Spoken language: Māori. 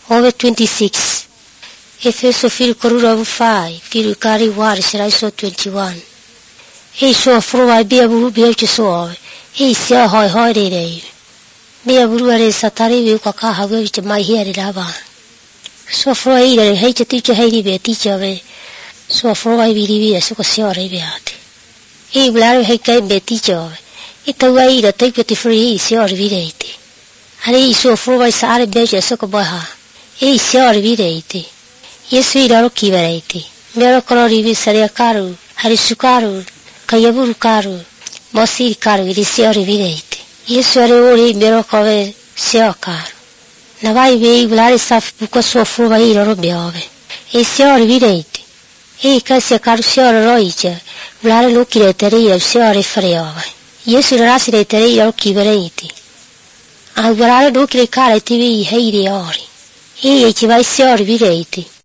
over 26. Efeso fil korura bufai fil kari war siraiso 21. Ei so froa bia buru bia chiso. Ei sia hoi de. Bia buru are satari vi kaka hawe vich mai here raba. So froa ire hei teacher hei be teacher we. So froa vi so sia re beati. Ei blare hei kai be teacher. Ita wai da take it free sia re videti. Ari so froa sare be so ko baha. Ei sia re videti. Yesu iraro kivereti. Mero kolori vi saria karu, harisukaru, kayaburu karu, mosi karu iri siori videti. Yesu are ori mero kove sio karu. Navai vei vlari saf buko sofru vai iraro beove. E siori videti. E kasia karu siori roice, vlari lukire teria siori freove. Yesu rasire teria iraro kivereti. A vlari lukire kare tivi heiri ori. E ci vai siori videti.